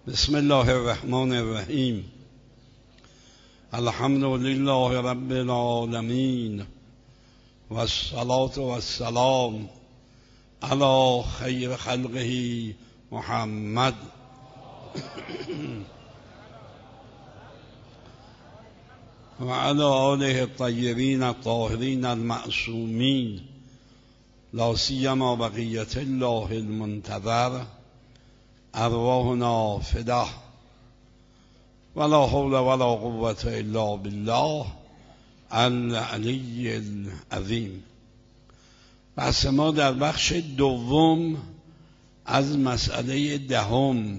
بسم الله الرحمن الرحیم. الحمد لله رب العالمین و الصلاة و السلام علی خیر خلقه محمد و علی آله الطیبین الطاهرین المعصومین، لا سیما بقیة الله المنتظر، ارواحنا فده، ولا حول ولا قوة الا بالله العلی العظیم. بحث ما در بخش دوم از مسئله دهم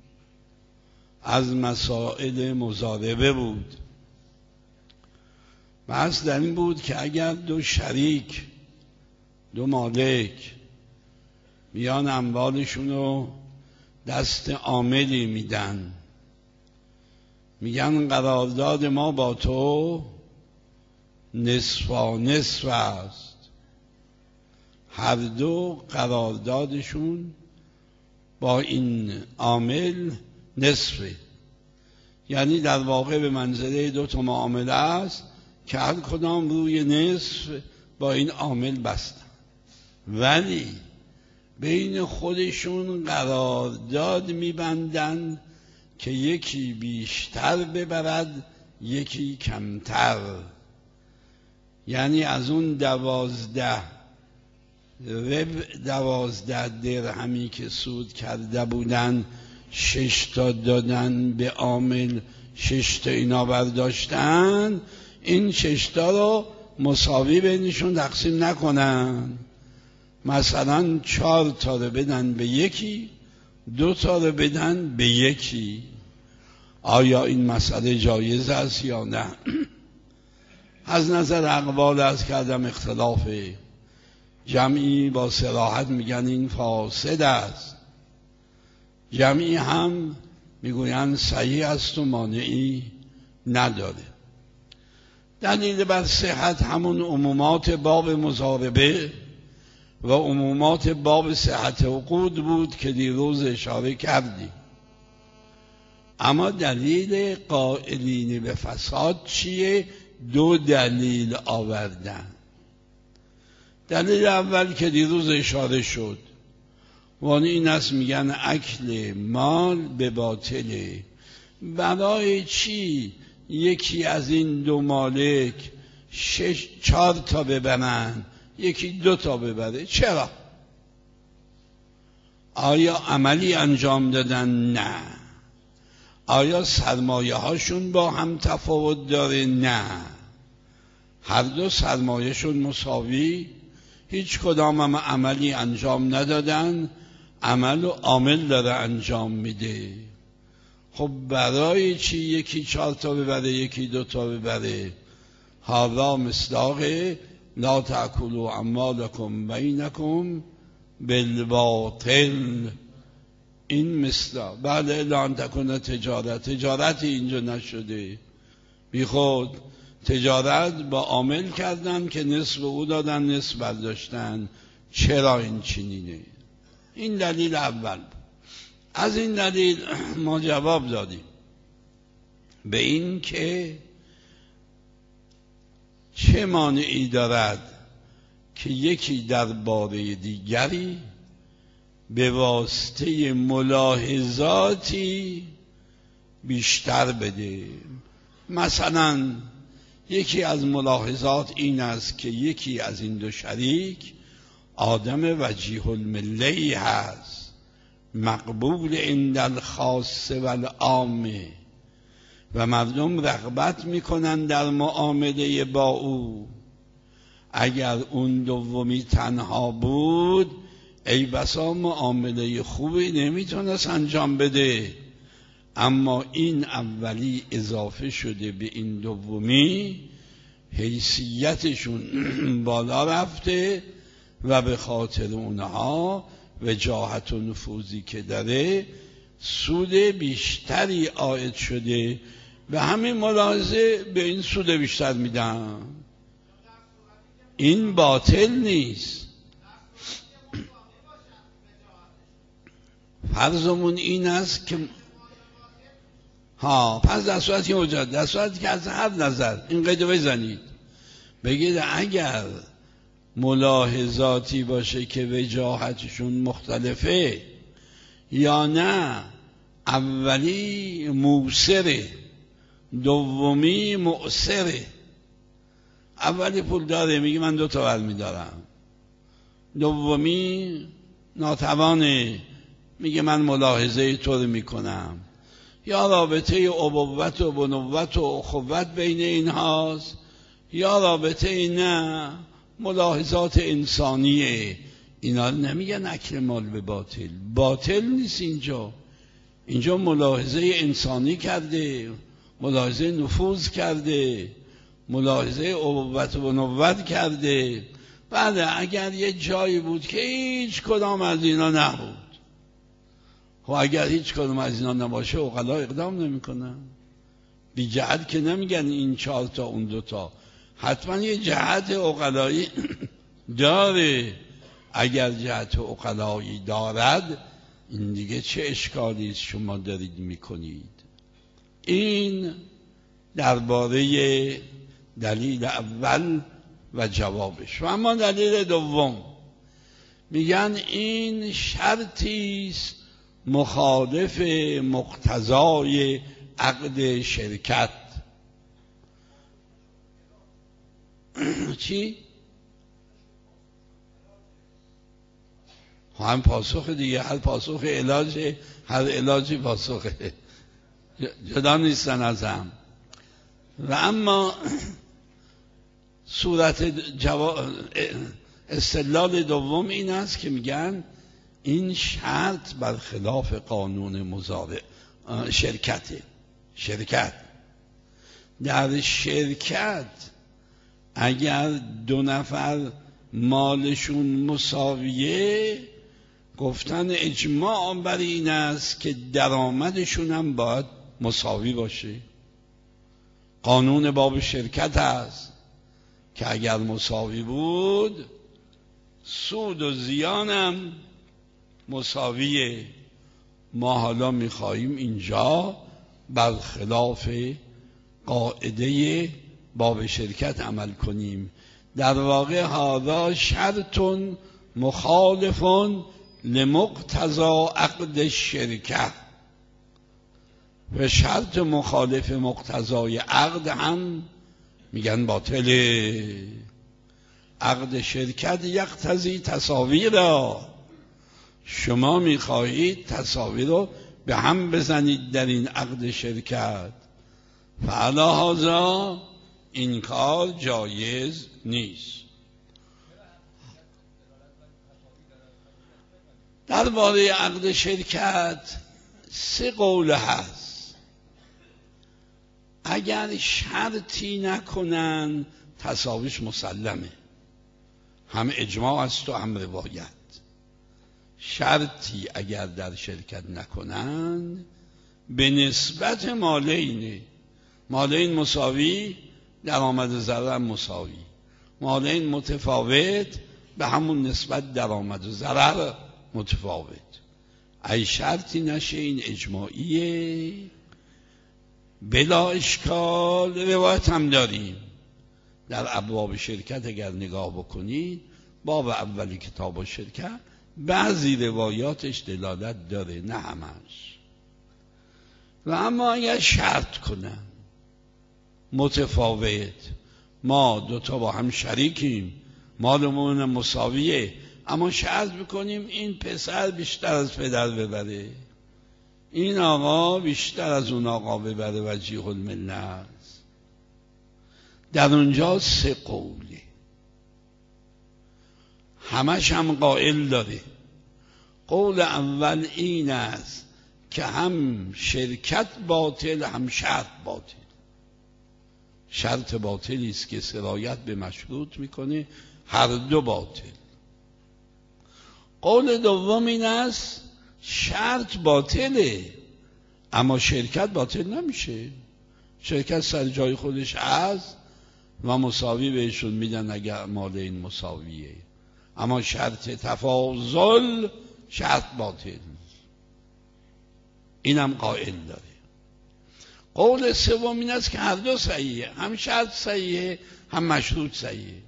از مسائل مضاربه بود. بحث در این بود که اگر دو شریک، دو مالک بیان اموالشون رو دست عاملی میدن، میگن قرارداد ما با تو نصفا نصف است، هر دو قراردادشون با این عامل نصفه، یعنی در واقع به منزله دو تا معامله است که هر کدام روی نصف با این عامل بستن، ولی بین خودشون قرارداد میبندن که یکی بیشتر ببرد یکی کمتر. یعنی از اون 12 درهمی که سود کرده بودن 6 تا دادن به عامل، 6 تا اینا برداشتن، این 6 تا رو مساوی بینشون تقسیم نکنن. مثلا 4 تا رو بدن به یکی، 2 تا رو بدن به یکی. آیا این مسئله جایز است یا نه؟ از نظر اقوال از کردم اختلافه. جمعی با صراحت میگن این فاسد است، جمعی هم میگوین صحیح است و مانعی نداره. دلیل بر صحت همون عمومات باب مضاربه و عمومات باب صحت عقود بود که دیروز اشاره کردیم. اما دلیل قائلین به فساد چیه؟ 2 دلیل آوردن. دلیل اول که دیروز اشاره شد وانی این است، میگن اکل مال به باطله. برای چی یکی از این دو مالک 4 تا ببرن یکی 2 تا ببره؟ چرا؟ آیا عملی انجام دادن؟ نه. آیا سرمایه هاشون با هم تفاوت داره؟ نه. هر دو سرمایه شون مساوی، هیچ کدام هم عملی انجام ندادن، عمل و عامل داره انجام میده. خب برای چی یکی 4 تا ببره یکی 2 تا ببره؟ هذا مصداق لا تأکلوا اموالکم بینکم بالباطل. این مصداق بله الا تکون تجارت اینجا نشده، بی خود تجارت با عامل کردن که نصف او دادن نصف برداشتن. چرا این چنینه؟ این دلیل اول بود. از این دلیل ما جواب دادیم به این که چه مانعی دارد که یکی درباره دیگری به واسطه ملاحظاتی بیشتر بده. مثلا یکی از ملاحظات این است که یکی از این دو شریک آدم وجیه المله‌ای هست، مقبول عند الخاص و العامه، و مردم رغبت میکنن در معامله با او. اگر اون دومی تنها بود ای بسا معامله خوبی نمیتونست انجام بده، اما این اولی اضافه شده به این دومی، حیثیتشون بالا رفته و به خاطر اونها وجاهت و نفوذی که داره سود بیشتری عائد شده. به همین ملاحظه به این سود بیشتر میدن. این باطل نیست. فرضمون این است که پس در صورتی حجت، در صورتی که از هر نظر این قید بزنید، بگید اگر ملاحظاتی باشه که وجاهتشون مختلفه یا نه اولی موسره دومی مؤثره. اولی پول داره میگه من 2 تا برمیدارم، دومی ناتوانه میگه من ملاحظه تو رو میکنم. یا رابطه ابوت و بنوت و اخوت بین اینهاست، یا رابطه نه ملاحظات انسانیه. اینا نمیگن اکل مال به باطل، باطل نیست اینجا ملاحظه انسانی کرده، ملاحظه نفوذ کرده، ملاحظه ابوت و بنوت کرده. بله اگر یه جایی بود که هیچ کدام از اینا نبود، خب اگر هیچ کدام از اینا نباشه عقلا اقدام نمی کنن. بی جهت که نمیگن این 4 تا اون 2 تا، حتما یه جهت عقلایی داره. اگر جهت عقلایی دارد این دیگه چه اشکالی است شما دارید میکنید. این درباره دلیل اول و جوابش. و اما دلیل دوم میگن این شرطی است مخالف مقتضای عقد شرکت. چی؟ هم پاسخ دیگه، هر پاسخ علاج، هر علاجی پاسخه، جدا نیستن از هم. و اما صورت استدلال دوم این است که میگن این شرط برخلاف قانون مزارع شرکت. در شرکت اگر 2 نفر مالشون مساویه، گفتن اجماع بر این است که درآمدشون هم باید مساوی باشه. قانون باب شرکت است که اگر مساوی بود سود و زیانم مساویه. ما حالا میخواییم اینجا برخلاف قاعده باب شرکت عمل کنیم. در واقع هذا شرط مخالف لمقتضا عقد الشرکه، و شرط مخالف مقتضای عقد هم میگن باطله. عقد شرکت یقتضی تساوی را، شما میخواهید تساوی رو به هم بزنید در این عقد شرکت، فعلی هذا این کار جایز نیست. درباره عقد شرکت 3 قول هست. اگر شرطی نکنن تساویش مسلمه، هم اجماع است و هم روایت. شرطی اگر در شرکت نکنن به نسبت مالین مساوی، درآمد و ضرر مساوی، مالین متفاوت، به همون نسبت درآمد و ضرر متفاوت. ای شرطی نشه این اجماعیه بلا اشکال. روایت هم داریم در ابواب شرکت، اگر نگاه بکنید باب اولی کتاب شرکت بعضی روایاتش دلالت داره، نه همش. و اما اگر شرط کنن متفاوت، ما 2 تا با هم شریکیم، مالمون مساویه، اما شرط بکنیم این پسر بیشتر از پدر ببره، این آقا بیشتر از اون آقا ببره، وجیه الملت، در اونجا 3 قوله، همش هم قائل داره. قول اول این است که هم شرکت باطل هم شرط باطل. شرط باطلی است که سرایت به مشروط میکنه، هر 2 باطل. قول دوم این است شرط باطله اما شرکت باطل نمیشه. شرکت سر جای خودش هست و مساوی بهشون میدن اگر مال این مساویه، اما شرط تفاضل شرط باطل، اینم قائل داره. قول سوم این است که هر دو صحیحه، هم شرط صحیحه هم مشروط صحیحه،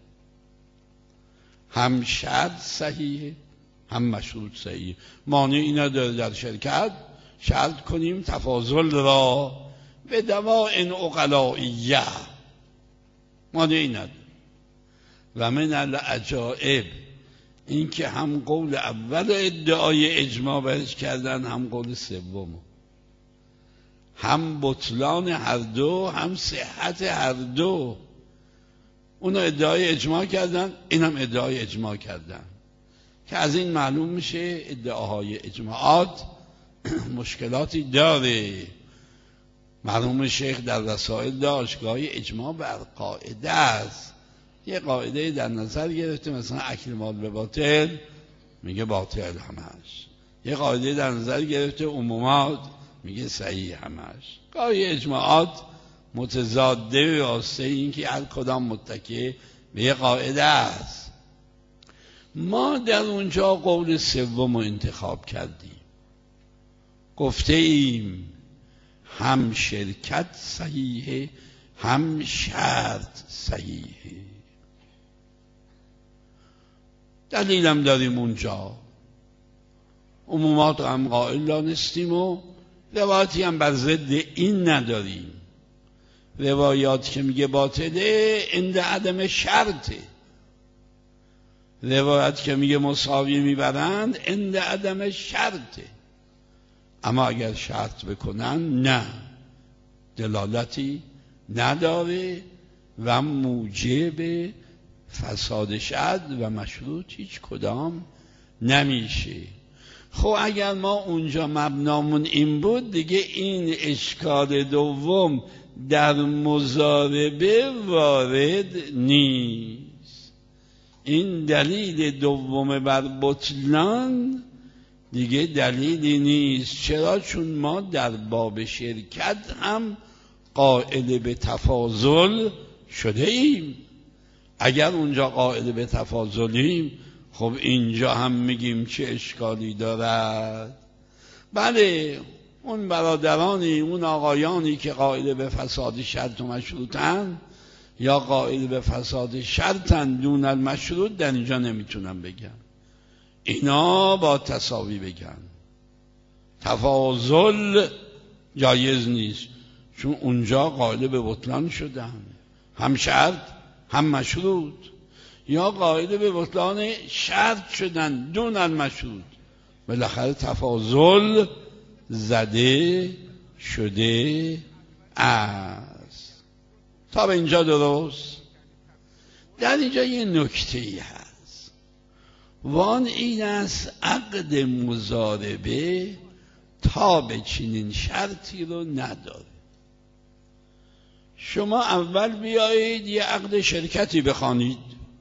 هم شرط صحیحه هم مشروط صحیحه. مانعی نداره در شرکت شرط کنیم تفاضل را به دواعن عقلائیه، مانعی نداره. و من العجائب این که هم قول اول ادعای اجماع برش کردن، هم قول سوم، هم بطلان هر دو هم صحت هر دو. اونا ادعای اجماع کردن، این هم ادعای اجماع کردن، که از این معلوم میشه ادعاهای اجماعات مشکلاتی داره. مرحوم شیخ در رسائل داشت گاهی اجماع بر قاعده است، یه قاعده در نظر گرفته، مثلا اکل مال به باطل میگه باطل همش، یه قاعده در نظر گرفته عمومات میگه صحیح همش. گاهی اجماعات متضاده به واسطه این که هر کدام متکی به یه قاعده است. ما در اونجا قول سوم رو انتخاب کردیم، گفته ایم هم شرکت صحیحه هم شرط صحیحه. دلیلم داریم اونجا، عمومات هم قائل دانستیم و روایتی هم بر ضد این نداریم. روایات که میگه باطله عند عدم شرطه، روایت که میگه مساوی میبرند عند عدم شرطه. اما اگر شرط بکنن نه، دلالتی نداره و موجب فساد شرط و مشروط هیچ کدام نمیشه. خب اگر ما اونجا مبنامون این بود، دیگه این اشکال دوم در مضاربه وارد نیست. این دلیل دوم بر بطلان دیگه دلیلی نیست. چرا؟ چون ما در باب شرکت هم قائل به تفاضل شده ایم. اگر اونجا قائل به تفاضلیم، خب اینجا هم میگیم چه اشکالی دارد. بله، اون برادرانی، اون آقایانی که قائل به فساد شرط و مشروطن یا قائل به فساد شرطن دون المشروط، در اینجا نمیتونم بگم، اینا با تساوی بگن. تفاضل جایز نیست، چون اونجا قائل به بطلان شدن، هم شرط هم مشروط، یا قائل به بطلان شرط شدن دون المشروط. بالاخره تفاضل زده شده است. تا به اینجا درست؟ در اینجا یه نکته‌ای هست، وان این است عقد مضاربه تا به چنین شرطی رو نداره. شما اول بیایید یه عقد شرکتی بخوانید،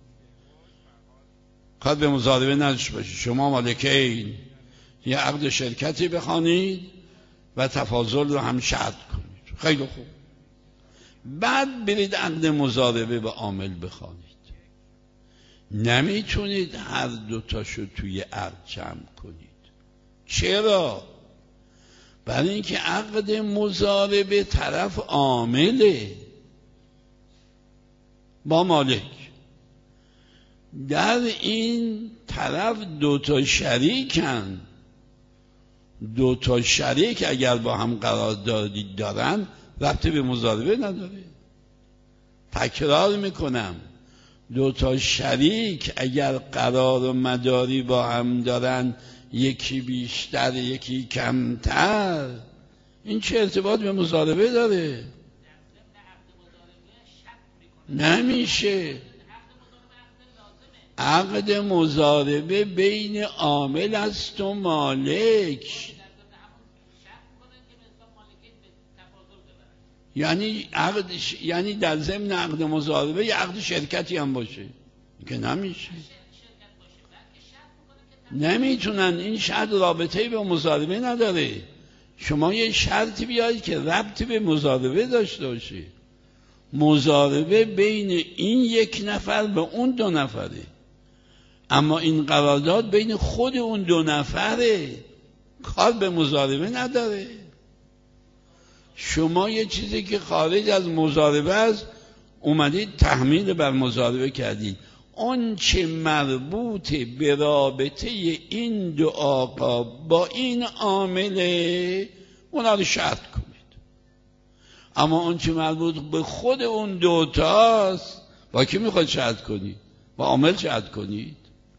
کار به مضاربه نداشته باشید، شما مالکین یه عقد شرکتی بخوانید و تفاضل رو هم شرط کنید، خیلی خوب. بعد برید عقد مضاربه به عامل بخوانید. نمیتونید هر دوتاشو توی عقد جمع کنید. چرا؟ برای اینکه عقد مضاربه طرف عامله با مالک، در این طرف دوتا شریکن. دوتا شریک اگر با هم قراردادی دارن ربطی به مضاربه نداره. تکرار میکنم، دوتا شریک اگر قرار و مداری با هم دارن، یکی بیشتر یکی کمتر، این چه ارتباط به مضاربه داره؟ نمیشه. عقد مضاربه بین عامل است و مالک، یعنی در ضمن عقد مضاربه یه عقد شرکتی هم باشه که نمیشه. نمیتونن، این شرط رابطه‌ای به مضاربه نداره. شما یه شرطی بیارید که ربطی به مضاربه داشته باشه. مضاربه بین این یک نفر به اون دو نفره، اما این قرارداد بین خود اون دو نفره، کار به مضاربه نداره. شما یه چیزی که خارج از مضاربه است اومدید تحمیل بر مضاربه کردید. اون چه مربوط به رابطه این دو آقا با این عامله اونا رو شرط کنید. اما اون چه مربوط به خود اون دوتاست با کی میخواد شرط کنید؟ با عامل شرط کنید.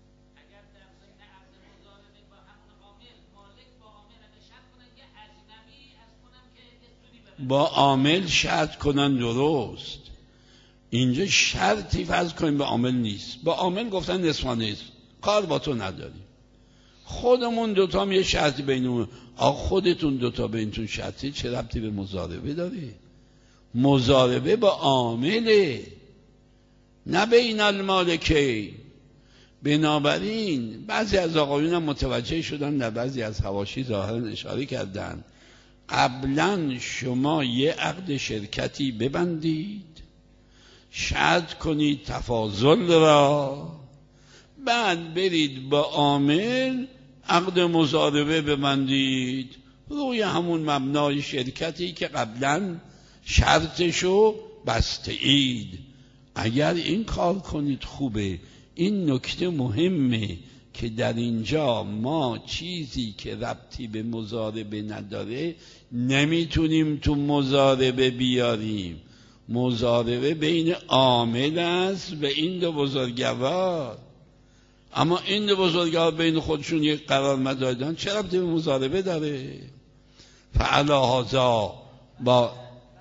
با عامل شرط کنن درست. اینجا شرطی فرض کنیم به عامل نیست. با عامل گفتن نصفانه است، کار با تو نداریم. خودمون دوتا هم یه شرطی بینمون. آقا خودتون دوتا بینتون شرطی چه ربطی به مضاربه داره؟ مضاربه با عامله نه بین المالکین. بنابراین بعضی از آقایون هم متوجه شدن، در بعضی از حواشی ظاهرا اشاره کردن، قبلا شما یه عقد شرکتی ببندید، شرط کنید تفاضل را، بعد برید با عامل عقد مضاربه ببندید روی همون مبنای شرکتی که قبلا شرطشو بسته اید. اگر این کار کنید خوبه. این نکته مهمه که در اینجا ما چیزی که ربطی به مضاربه نداره نمیتونیم تو مضاربه بیاریم. مضاربه بین عامل است و این دو بزرگوار. اما این دو بزرگوار بین خودشون یک قرار مدار دارن، چه ربطی به مضاربه داره؟ فعلا هذا با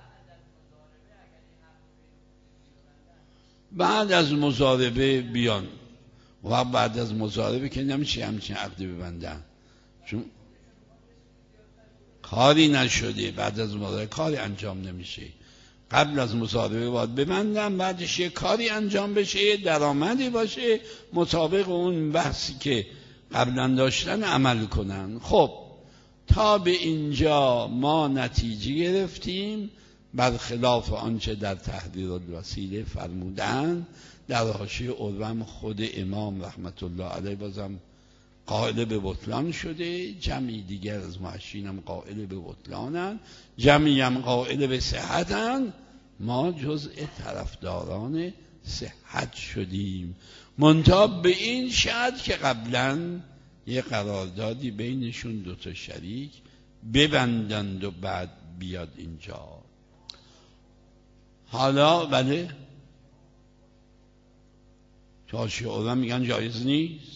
بعد از مضاربه بیان و بعد از مضاربه که نمیشه همچین عقدی ببندن، چون کاری نشده. بعد از مضاربه کاری انجام نمیشه. قبل از مضاربه باید ببندن، بعدش یه کاری انجام بشه، یه درآمدی باشه مطابق اون بحثی که قبلا داشتن عمل کنن. خب تا به اینجا ما نتیجه گرفتیم برخلاف آنچه در تحریر الوسیله فرمودن. در حاشیه اروم خود امام رحمت الله علیه بازم قائل به بطلان شده، جمعی دیگر از محشین هم قائل به بطلانن، جمعی هم قائل به صحتن. ما جزء طرفداران صحت شدیم، منتها به این شرط که قبلا یه قراردادی بینشون دوتا شریک ببندند و بعد بیاد اینجا. حالا بله تو حاشیه اروم میگن جایز نیست،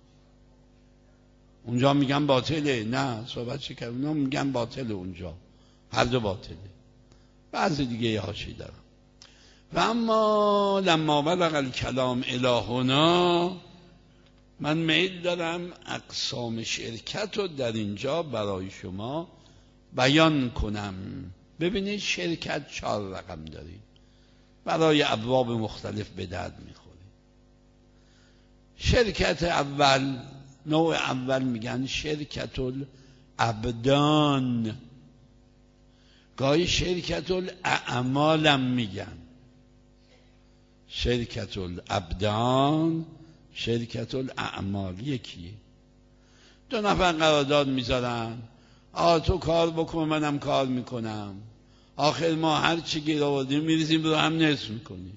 اونجا میگن باطله. نه صحبت چه کردن؟ اونا میگن باطله، اونجا هر دو باطله. بعضی دیگه یه حاشیه دارم. و اما لما بلغ الکلام الی هنا، من میل دارم اقسام شرکت رو در اینجا برای شما بیان کنم. ببینید شرکت 4 رقم داریم، برای ابواب مختلف به درد میخوره. شرکت اول، نوع اول میگن شرکت الابدان، گاهی شرکت الاعمالم میگن. شرکت الابدان، شرکت الاعمال یکیه. 2 نفر قرارداد میذارن، تو کار بکن منم کار میکنم، آخر ما هر چی گیر آوردیم میریزیم رو هم نصف میکنیم،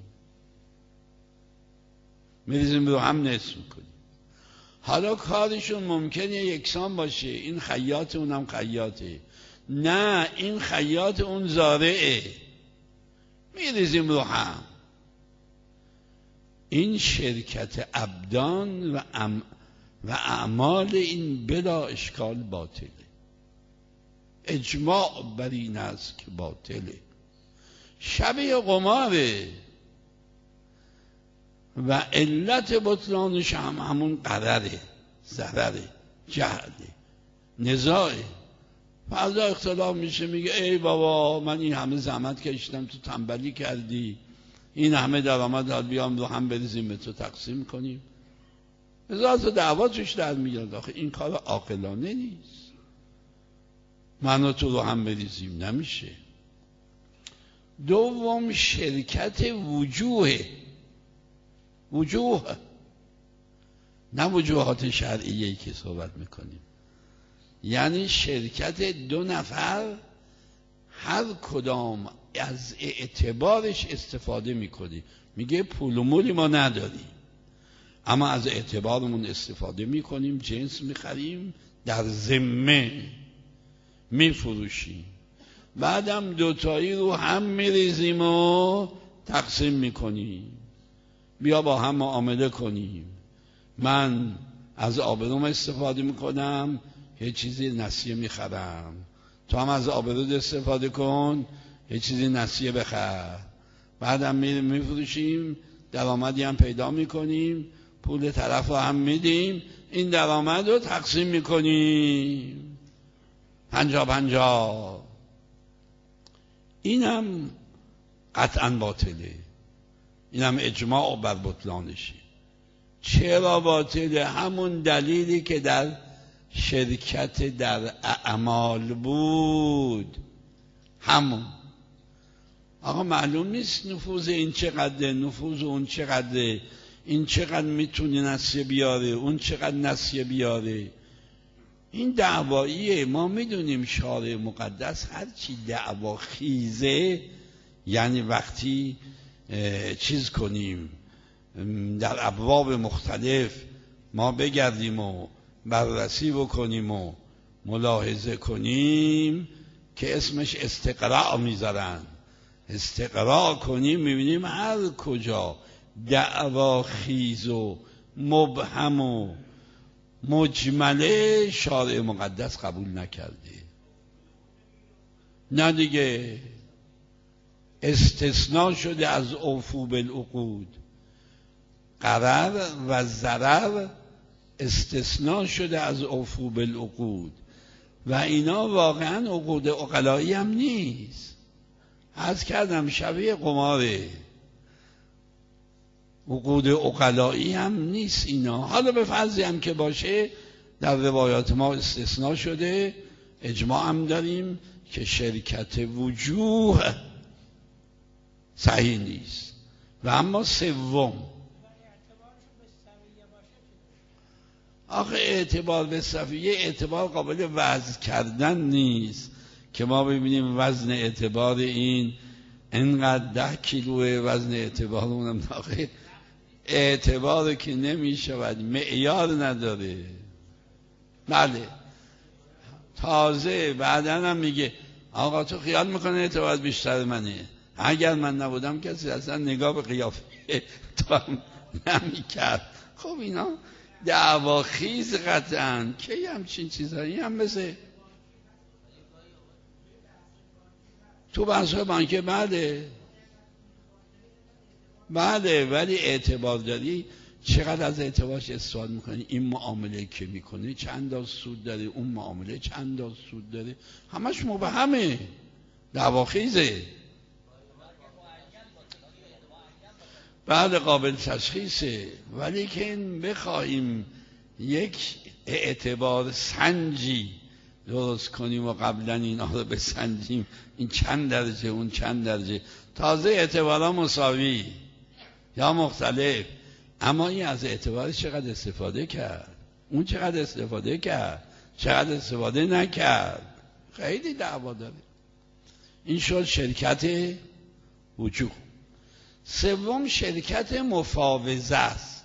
حالا کارشون ممکنه یکسان باشه، این خیاط اونم خیاطه، نه این خیاط اون زارعه، میریزیم رو هم. این شرکت ابدان و اعمال این بلا اشکال باطله. اجماع بر این است که باطله، شبیه قماره و علت بطلانش هم همون قرره، ضرره، جهله، نزاعه. فردا اختلاف میشه، میگه ای بابا من این همه زحمت کشیدم تو تنبلی کردی، این همه درآمد داد، بیام رو هم بریزیم به تو تقسیم کنیم. هزار تا دعوا توش در میاد. آخه این کار عاقلانه نیست. من و تو رو هم بریزیم نمیشه. دوم شرکت وجوه، نه وجوهات شرعیه‌ای که صحبت میکنیم. یعنی شرکت 2 نفر هر هر کدام از اعتبارش استفاده میکنی. میگه پول و مولی ما نداریم، اما از اعتبارمون استفاده میکنیم، جنس میخریم، در ذمه میفروشیم، بعدم دوتایی رو هم میریزیم و تقسیم میکنیم. بیا با هم معامله کنیم، من از آبروم استفاده میکنم، یه چیزی نسیه میخرم، تو هم از آبرود استفاده کن، یه چیزی نسیه بخر، بعدم میفروشیم، درآمدی هم پیدا میکنیم، پول طرف رو هم میدیم، این درآمد رو تقسیم میکنیم 50-50. اینم قطعا باطله، اینم اجماع بر بطلانشه. چرا باطله؟ همون دلیلی که در شرکت در اعمال بود، همون. آقا معلوم نیست نفوذ این چقدره، نفوذ اون چقدره، این چقدر میتونه نسیه بیاره، اون چقدر نسیه بیاره. این دعواییه. ما میدونیم شارع مقدس هرچی دعوا خیزه، یعنی وقتی چیز کنیم در ابواب مختلف ما بگردیم و بررسی بکنیم و ملاحظه کنیم که اسمش استقراء میذارن، استقراء کنیم میبینیم هر کجا دعوا خیز و مبهم و مجمله شارع مقدس قبول نکرده. نه دیگه، استثناء شده از اوفو بالعقود، قرر و ضرر استثناء شده از اوفو بالعقود و اینا واقعا عقود عقلایی هم نیست. عرض کردم شبیه قماره، عقود عقلایی هم نیست اینا. حالا به فرضی هم که باشه، در روایات ما استثناء شده، اجماع هم داریم که شرکت وجوه صحیح نیست. و اما سوم، آخه اعتبار به صفیه اعتبار قابل وزن کردن نیست که ما ببینیم وزن اعتبار این انقدر 10 کیلوه، وزن اعتبار اونم آخه اعتبار که نمی شود، معیار نداره. بله، تازه بعدن هم میگه آقا تو خیال میکنه اعتبار بیشتر منه، اگر من نبودم کسی اصلا نگاه به قیافه تو هم نمی کرد. خب اینا دعواخیز قطعا که همچین چیزایی هم مثل تو بحث‌های بانکی. بله ولی اعتبار داری، چقدر از اعتبارش استفاده میکنی، این معامله که میکنه چند انداز سود داره، اون معامله چند انداز سود داره، همش مبهمه، دعواخیزه. بعد قابل تشخیصه، ولی که این بخواهیم یک اعتبار سنجی درست کنیم و قبلا اینا رو بسنجیم، این چند درجه اون چند درجه، تازه اعتبارها مساوی یا مختلف، اما این از اعتبارش چقدر استفاده کرد، اون چقدر استفاده کرد، چقدر استفاده نکرد، خیلی دعوا داره. این شد شرکت وجوه. سوم شرکت مفاوضه است.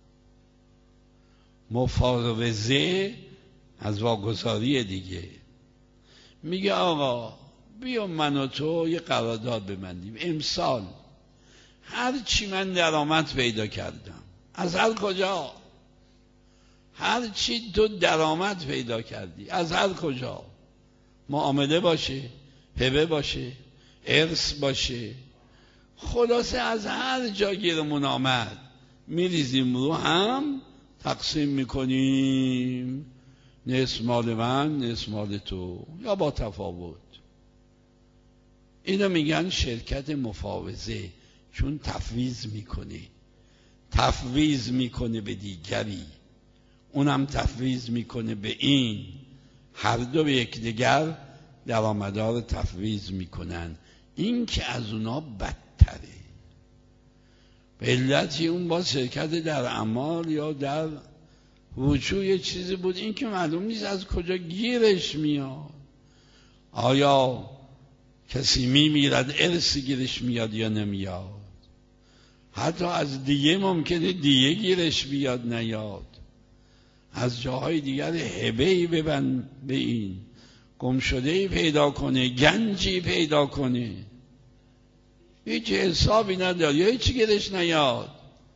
مفاوضه از واگذاری دیگه. میگه آقا بیا من و تو یه قرارداد ببندیم، امسال هر چی من درآمد پیدا کردم، از هر کجا، هر چی تو درآمد پیدا کردی از هر کجا، معامله باشه، هبه باشه، ارث باشه، خلاصه از هر جا گیرمون آمد میریزیم رو هم، تقسیم میکنیم، نصف مال من نصف مال تو یا با تفاوت. اینو میگن شرکت مفاوضه، چون تفویض میکنه به دیگری، اونم تفویض میکنه به این، هر دو به یکدیگر درآمدها رو تفویض میکنن. این که از اونا بدتره. به علتی اون با شرکت در اعمال یا در وجوه یه چیزی بود، این که معلوم نیست از کجا گیرش میاد. آیا کسی میمیرد ارث گیرش میاد یا نمیاد. حتی از دیگه ممکنه دیگه گیرش بیاد نیاد. از جاهای دیگر هبه‌ای ببند به این، گمشده‌ای پیدا کنه، گنجی پیدا کنه، هیچ حسابی نداره یا هیچ گیرش نیاد.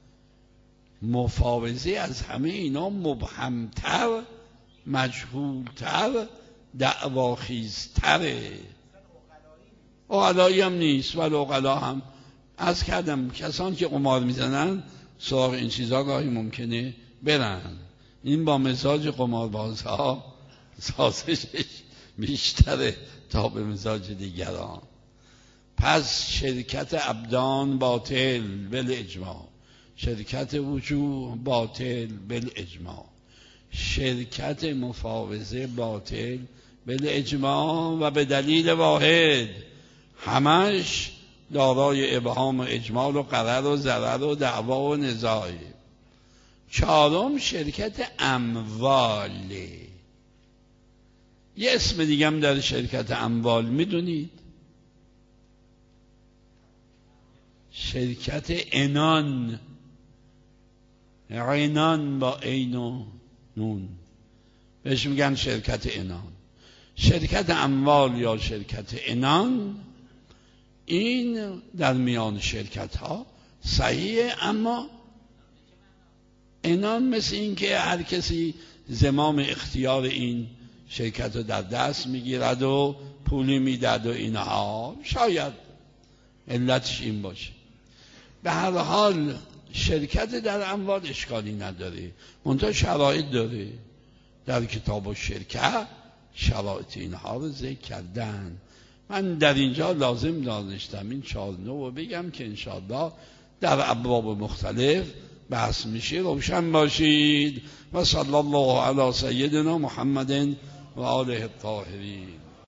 مفاوضه از همه اینا مبهمتر، مجهولتر، دعواخیزتره. عقلایی هم نیست. ولی عقلا هم از کردم کسان که قمار میزنن سراغ این چیزا گاهی ممکنه برن. این با مزاج قماربازها سازشش بیشتره تا به مزاج دیگران. پس شرکت ابدان باطل بالاجماع، شرکت وجوه باطل بالاجماع، شرکت مفاوضه باطل بالاجماع و به دلیل واحد، همش دارای ابهام و اجمال و غرر و ضرر و دعوا و نزاع. چهارم شرکت امواله. یه اسم دیگه هم در شرکت اموال میدونید؟ شرکت عنان. عنان با عین و نون بهش میگن شرکت عنان. شرکت اموال یا شرکت عنان، این در میان شرکت ها صحیحه، اما عنان مثل این که هر کسی زمام اختیار این شرکت رو در دست میگیرد و پولی میداد و اینها، شاید علتش این باشه. به هر حال شرکت در اموال اشکالی نداره، منتها شرایط داره. در کتاب الشرکه شرایط اینها رو ذکر کردن. من در اینجا لازم دانستم این 4 رو بگم که انشاءالله در ابواب مختلف بحث میشه. روشن باشید. و صلی الله علی سیدنا محمد و آله الطاهرین.